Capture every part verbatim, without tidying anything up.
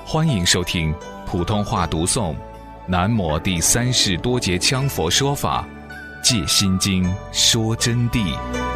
欢迎收听普通话读诵南摩第三世多杰羌佛说法戒心经说真谛。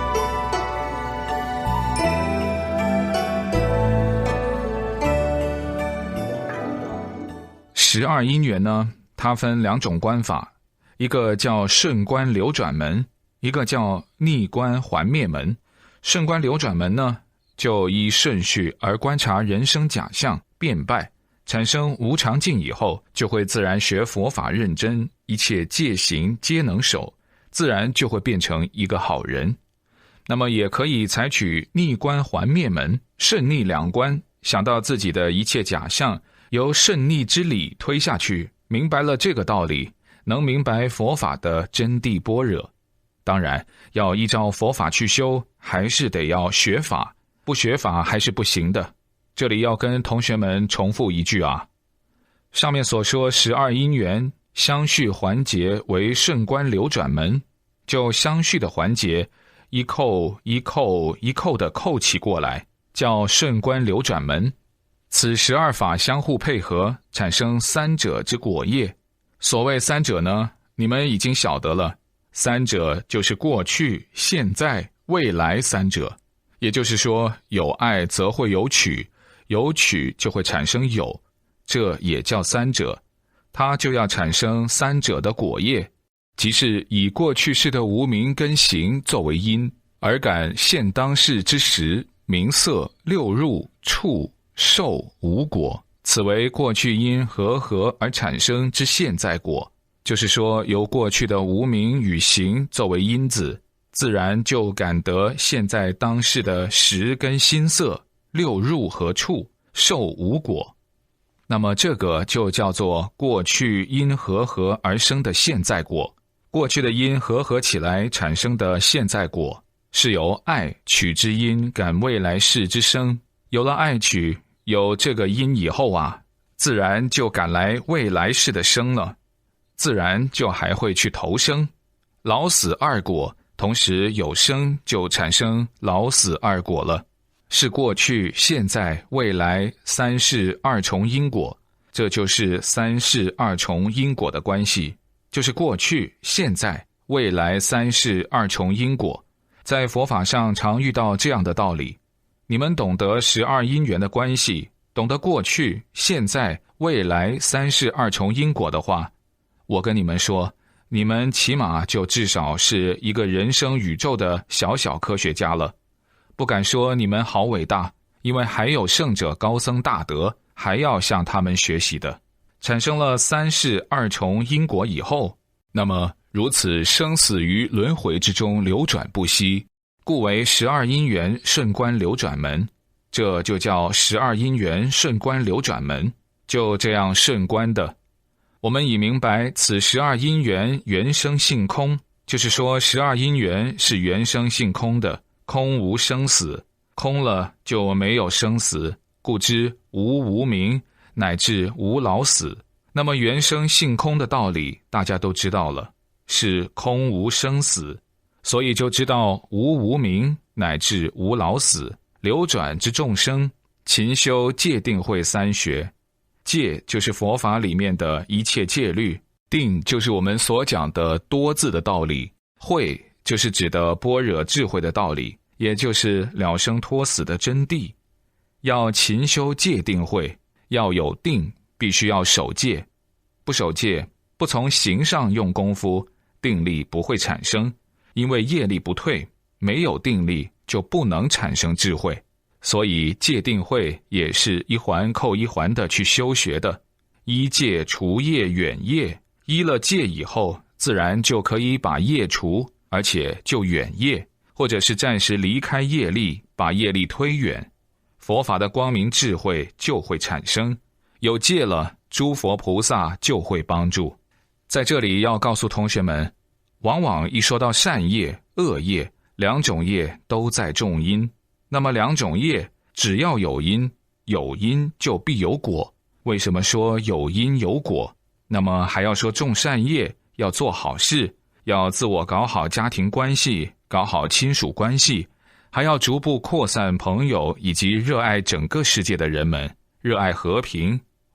十二因缘呢，它分两种观法，一个叫顺观流转门，一个叫逆观还灭门。顺观流转门呢，就依顺序而观察人生假象变败，产生无常境以后，就会自然学佛法认真，一切戒行皆能守，自然就会变成一个好人。那么也可以采取逆观还灭门，顺逆两观，想到自己的一切假象由顺逆之理推下去，明白了这个道理，能明白佛法的真谛般若。当然要依照佛法去修，还是得要学法，不学法还是不行的。这里要跟同学们重复一句啊，上面所说十二因缘相续环节为顺观流转门，就相续的环节一扣一扣一扣的扣起过来，叫顺观流转门。此十二法相互配合，产生三者之果业。所谓三者呢，你们已经晓得了，三者就是过去、现在、未来三者。也就是说，有爱则会有取，有取就会产生有，这也叫三者。它就要产生三者的果业，即是以过去世的无明跟行作为因，而感现当世之时名色六入触受无果，此为过去因和合而产生之现在果。就是说，由过去的无明与行作为因子，自然就感得现在当世的识跟心色六入和触受无果。那么这个就叫做过去因和合而生的现在果。过去的因和合起来产生的现在果，是由爱取之因感未来世之生。有了爱取，有这个因以后啊，自然就感来未来世的生了，自然就还会去投生。老死二果，同时有生就产生老死二果了，是过去、现在、未来三世二重因果。这就是三世二重因果的关系，就是过去、现在、未来三世二重因果。在佛法上常遇到这样的道理，你们懂得十二因缘的关系，懂得过去、现在、未来三世二重因果的话，我跟你们说，你们起码就至少是一个人生宇宙的小小科学家了。不敢说你们好伟大，因为还有圣者高僧大德还要向他们学习的。产生了三世二重因果以后，那么如此生死于轮回之中流转不息，故为十二因缘顺观流转门。这就叫十二因缘顺观流转门，就这样顺观的。我们已明白此十二因缘原生性空，就是说十二因缘是原生性空的，空无生死，空了就没有生死，故知无无明乃至无老死。那么原生性空的道理大家都知道了，是空无生死，所以就知道无无明乃至无老死。流转之众生，勤修戒定慧三学。戒就是佛法里面的一切戒律，定就是我们所讲的多字的道理，慧就是指的般若智慧的道理，也就是了生脱死的真谛。要勤修戒定慧，要有定，必须要守戒。不守戒，不从行上用功夫，定力不会产生，因为业力不退，没有定力就不能产生智慧。所以戒定慧也是一环扣一环的去修学的，依戒除业远业，依了戒以后，自然就可以把业除，而且就远业，或者是暂时离开业力，把业力推远，佛法的光明智慧就会产生。有戒了，诸佛菩萨就会帮助。在这里要告诉同学们，往往一说到善业、恶业，两种业都在种因。那么两种业只要有因，有因就必有果。为什么说有因有果？那么还要说种善业，要做好事，要自我搞好家庭关系，搞好亲属关系，还要逐步扩散朋友以及热爱整个世界的人们，热爱和平。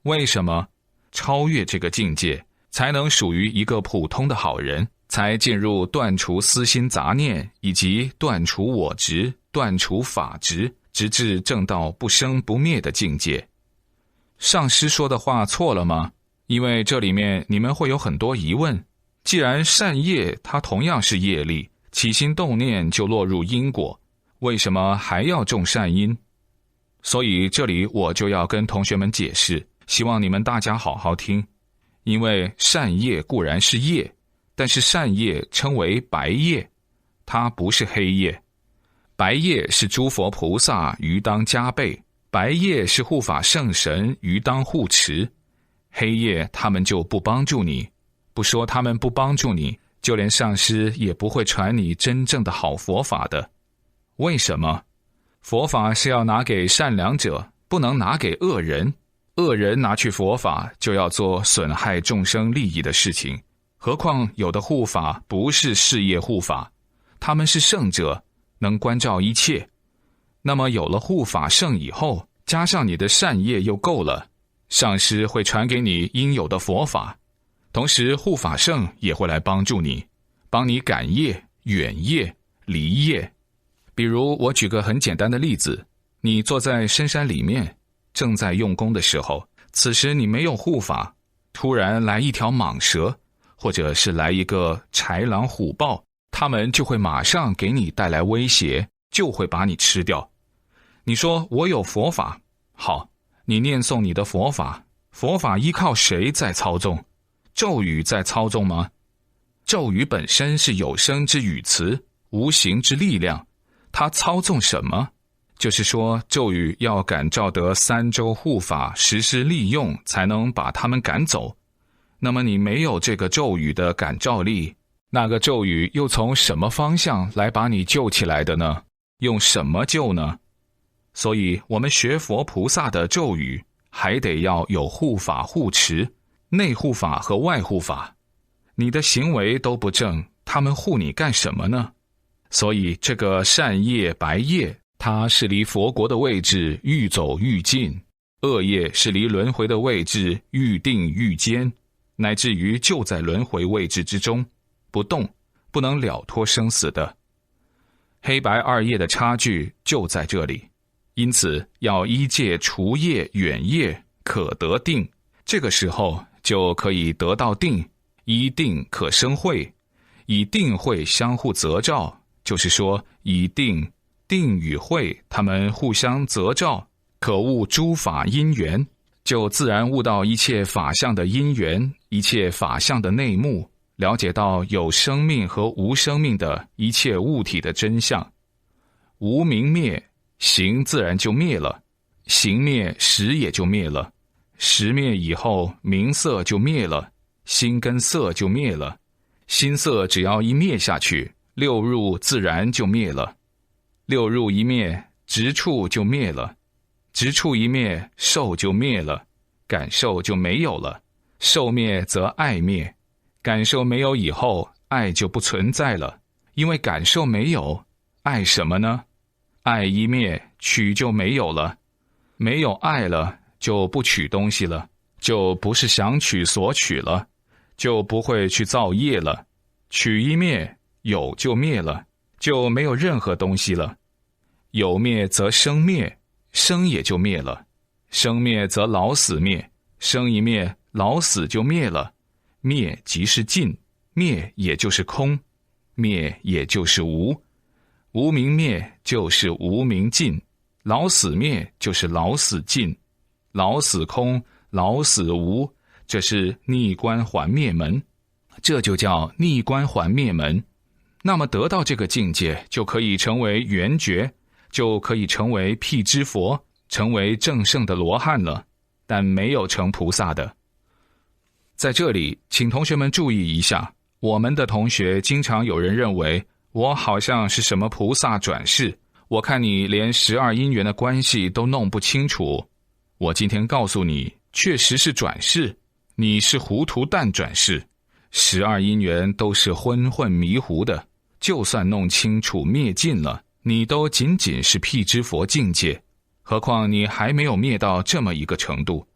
为什么？超越这个境界，才能属于一个普通的好人，才进入断除私心杂念，以及断除我执、断除法执，直至证到不生不灭的境界。上师说的话错了吗？因为这里面你们会有很多疑问。既然善业它同样是业力，起心动念就落入因果，为什么还要种善因？所以这里我就要跟同学们解释，希望你们大家好好听。因为善业固然是业，但是善业称为白业，它不是黑业。白业是诸佛菩萨于当加倍，白业是护法圣神于当护持，黑夜他们就不帮助你。不说他们不帮助你，就连上师也不会传你真正的好佛法的。为什么？佛法是要拿给善良者，不能拿给恶人。恶人拿去佛法，就要做损害众生利益的事情。何况有的护法不是事业护法，他们是圣者，能关照一切。那么有了护法圣以后，加上你的善业又够了，上师会传给你应有的佛法，同时护法圣也会来帮助你，帮你感业、远业、离业。比如我举个很简单的例子，你坐在深山里面，正在用功的时候，此时你没有护法，突然来一条蟒蛇，或者是来一个豺狼虎豹，他们就会马上给你带来威胁，就会把你吃掉。你说我有佛法，好，你念诵你的佛法，佛法依靠谁在操纵？咒语在操纵吗？咒语本身是有声之语词，无形之力量，它操纵什么？就是说咒语要感召得三周护法实施利用，才能把他们赶走。那么你没有这个咒语的感召力，那个咒语又从什么方向来把你救起来的呢？用什么救呢？所以我们学佛菩萨的咒语，还得要有护法护持，内护法和外护法。你的行为都不正，他们护你干什么呢？所以这个善业白业，它是离佛国的位置愈走愈近，恶业是离轮回的位置愈定愈坚，乃至于就在轮回位置之中不动，不能了脱生死的。黑白二业的差距就在这里，因此要依戒除业远业，可得定，这个时候就可以得到定，依定可生慧，以定慧相互择照，就是说以定定与慧他们互相择照，可悟诸法因缘，就自然悟到一切法相的因缘，一切法相的内幕，了解到有生命和无生命的一切物体的真相。无明灭，行自然就灭了，行灭识也就灭了，识灭以后名色就灭了，心跟色就灭了，心色只要一灭下去，六入自然就灭了，六入一灭，执处就灭了，执处一灭，受就灭了，感受就没有了，受灭则爱灭，感受没有以后，爱就不存在了，因为感受没有，爱什么呢？爱一灭，取就没有了，没有爱了，就不取东西了，就不是想取所取了，就不会去造业了，取一灭，有就灭了，就没有任何东西了，有灭则生灭，生也就灭了，生灭则老死灭，生一灭，老死就灭了，灭即是尽，灭也就是空，灭也就是无，无明灭就是无明尽，老死灭就是老死尽，老死空，老死无，这是逆观还灭门，这就叫逆观还灭门。那么得到这个境界，就可以成为圆觉，就可以成为辟支佛，成为正圣的罗汉了，但没有成菩萨的。在这里请同学们注意一下，我们的同学经常有人认为我好像是什么菩萨转世，我看你连十二因缘的关系都弄不清楚。我今天告诉你，确实是转世，你是糊涂蛋转世，十二因缘都是昏混迷糊的，就算弄清楚灭尽了，你都仅仅是辟支佛境界，何况你还没有灭到这么一个程度，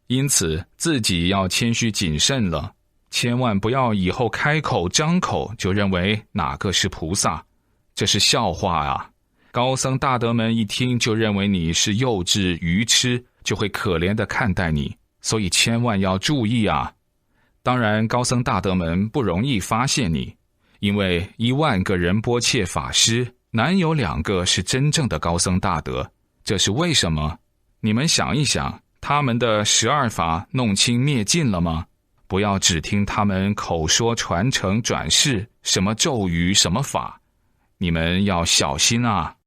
因此自己要谦虚谨慎了，千万不要以后开口张口就认为哪个是菩萨，这是笑话啊！高僧大德们一听就认为你是幼稚愚痴，就会可怜地看待你，所以千万要注意啊！当然高僧大德们不容易发现你，因为一万个仁波切法师难有两个是真正的高僧大德，这是为什么？你们想一想，他们的十二法弄清灭尽了吗？不要只听他们口说传承转世，什么咒语什么法，你们要小心啊！